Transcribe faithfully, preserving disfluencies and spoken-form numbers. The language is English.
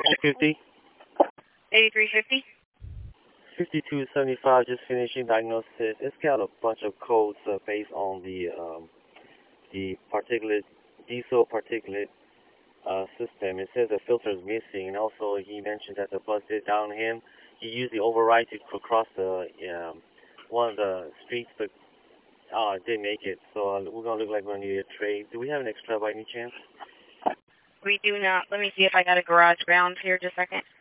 fifty. eighty-three fifty. fifty-two seventy-five, just finishing diagnosis. It's got a bunch of codes uh, based on the um, the particulate, diesel particulate uh, system. It says the filter is missing, and also he mentioned that the bus did down him. He used the override to cross the um, one of the streets, but uh, didn't make it. So uh, we're gonna look like we're gonna need a trade. Do we have an extra by any chance? We do not. Let me see if I got a garage ground here just a second.